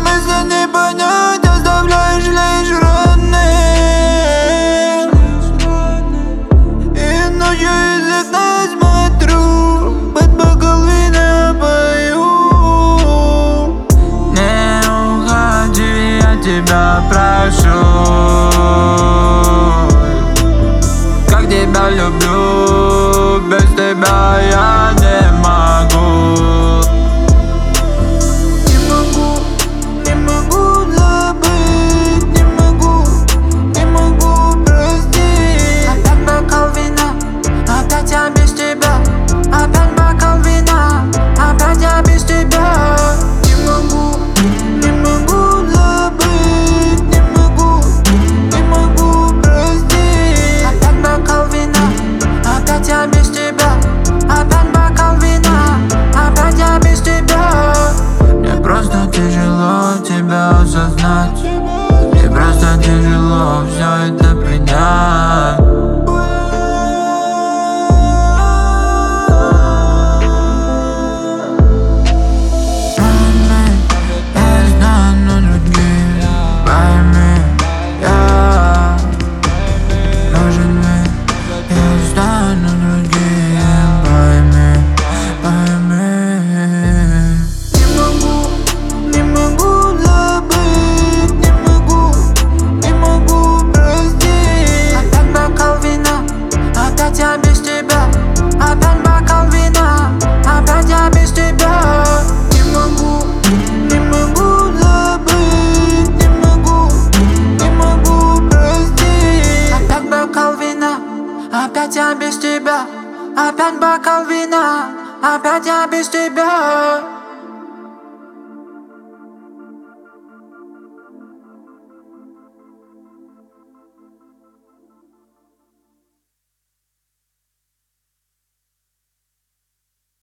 мысли не понять, оставляешь лишь раны. И ночью из окна смотрю, под бокалвина пою. Не уходи, я тебя прошу. Как тебя люблю, без тебя я не могу. Не могу забыть, не могу простить. Опять бокал вина, опять я без тебя. Опять бокал вина, опять я без тебя. Не могу забыть, не могу простить. Опять бокал вина, опять я без тебя. Опять бокал вина, опять я без тебя. Мне просто тяжело тебя осознать. Мне просто тяжело все это принять. Я без тебя, опять бокал вина, опять я без тебя. Не могу забыть, не могу простить. Опять бокал вина, опять я без тебя. Опять бокал вина, опять я без тебя.